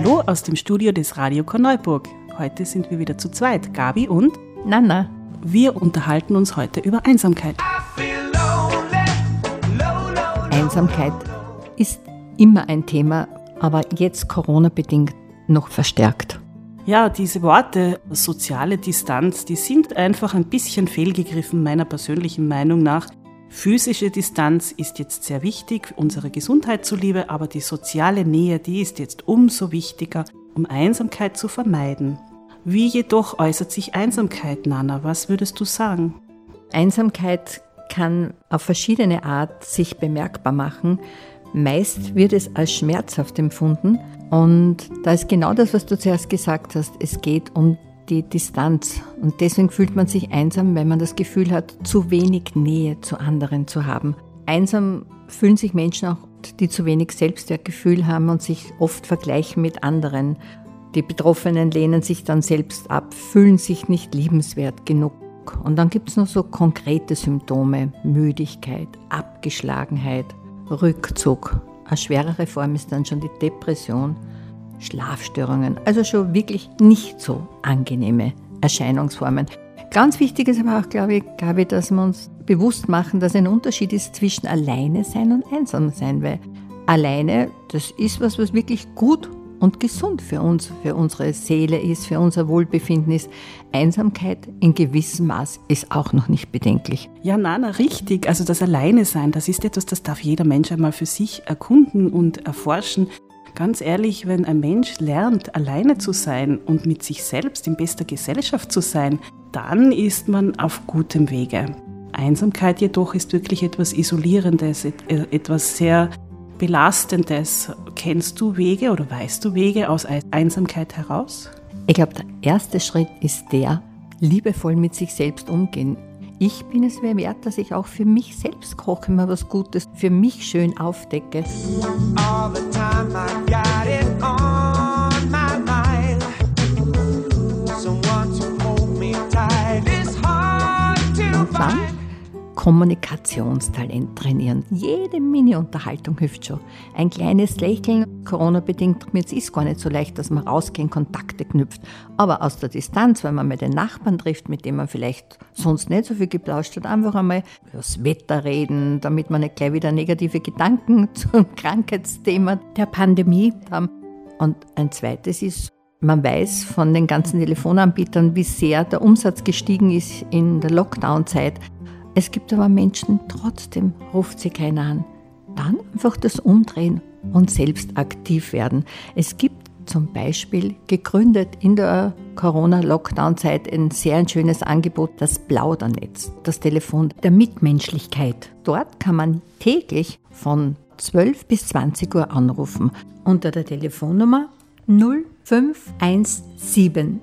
Hallo aus dem Studio des Radio Korneuburg. Heute sind wir wieder zu zweit, Gabi und Nana. Wir unterhalten uns heute über Einsamkeit. Einsamkeit ist immer ein Thema, aber jetzt Corona-bedingt noch verstärkt. Ja, diese Worte soziale Distanz, die sind einfach ein bisschen fehlgegriffen, meiner persönlichen Meinung nach. Physische Distanz ist jetzt sehr wichtig, unserer Gesundheit zuliebe, aber die soziale Nähe, die ist jetzt umso wichtiger, um Einsamkeit zu vermeiden. Wie jedoch äußert sich Einsamkeit, Nana? Was würdest du sagen? Einsamkeit kann auf verschiedene Art sich bemerkbar machen. Meist wird es als schmerzhaft empfunden und da ist genau das, was du zuerst gesagt hast. Es geht um die Distanz und deswegen fühlt man sich einsam, wenn man das Gefühl hat, zu wenig Nähe zu anderen zu haben. Einsam fühlen sich Menschen auch, die zu wenig Selbstwertgefühl haben und sich oft vergleichen mit anderen. Die Betroffenen lehnen sich dann selbst ab, fühlen sich nicht liebenswert genug. Und dann gibt es noch so konkrete Symptome, Müdigkeit, Abgeschlagenheit, Rückzug. Eine schwerere Form ist dann schon die Depression, Schlafstörungen, also schon wirklich nicht so angenehme Erscheinungsformen. Ganz wichtig ist aber auch, glaube ich, Gabi, dass wir uns bewusst machen, dass ein Unterschied ist zwischen alleine sein und einsam sein, weil alleine, das ist was wirklich gut und gesund für uns, für unsere Seele ist, für unser Wohlbefinden ist. Einsamkeit in gewissem Maß ist auch noch nicht bedenklich. Ja, Nana, richtig. Also das Alleine-Sein, das ist etwas, das darf jeder Mensch einmal für sich erkunden und erforschen. Ganz ehrlich, wenn ein Mensch lernt, alleine zu sein und mit sich selbst in bester Gesellschaft zu sein, dann ist man auf gutem Wege. Einsamkeit jedoch ist wirklich etwas Isolierendes, etwas sehr Belastendes. Kennst du Wege oder weißt du Wege aus Einsamkeit heraus? Ich glaube, der erste Schritt ist der, liebevoll mit sich selbst umgehen. Ich bin es mir wert, dass ich auch für mich selbst koche, mir was Gutes für mich schön aufdecke. Und dann Kommunikationstalent trainieren. Jede Mini-Unterhaltung hilft schon. Ein kleines Lächeln, Corona-bedingt, jetzt ist gar nicht so leicht, dass man rausgehen, Kontakte knüpft. Aber aus der Distanz, wenn man mal den Nachbarn trifft, mit dem man vielleicht sonst nicht so viel geplauscht hat, einfach einmal über das Wetter reden, damit man nicht gleich wieder negative Gedanken zum Krankheitsthema der Pandemie haben. Und ein zweites ist, man weiß von den ganzen Telefonanbietern, wie sehr der Umsatz gestiegen ist in der Lockdown-Zeit. Es gibt aber Menschen, trotzdem ruft sie keiner an. Dann einfach das Umdrehen und selbst aktiv werden. Es gibt zum Beispiel gegründet in der Corona-Lockdown-Zeit ein sehr schönes Angebot, das Plaudernetz, das Telefon der Mitmenschlichkeit. Dort kann man täglich von 12 bis 20 Uhr anrufen unter der Telefonnummer 0517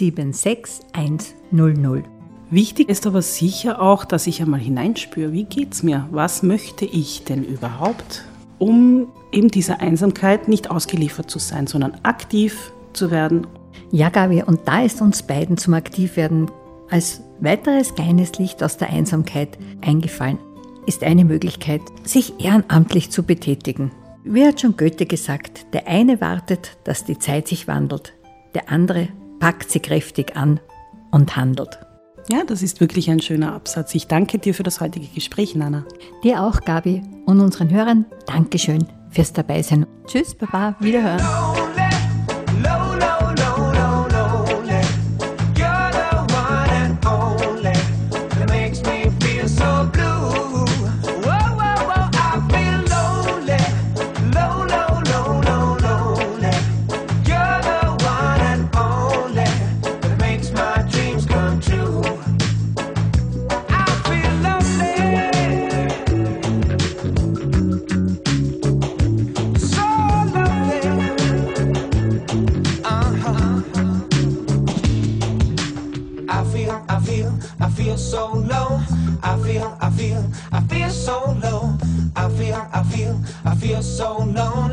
76100. Wichtig ist aber sicher auch, dass ich einmal hineinspüre, wie geht's mir? Was möchte ich denn überhaupt, um eben dieser Einsamkeit nicht ausgeliefert zu sein, sondern aktiv zu werden? Ja, Gabi, und da ist uns beiden zum Aktivwerden als weiteres kleines Licht aus der Einsamkeit eingefallen, ist eine Möglichkeit, sich ehrenamtlich zu betätigen. Wie hat schon Goethe gesagt, der eine wartet, dass die Zeit sich wandelt, der andere packt sie kräftig an und handelt. Ja, das ist wirklich ein schöner Absatz. Ich danke dir für das heutige Gespräch, Nana. Dir auch, Gabi, und unseren Hörern Dankeschön fürs Dabeisein. Tschüss, Baba, wiederhören. I feel so low.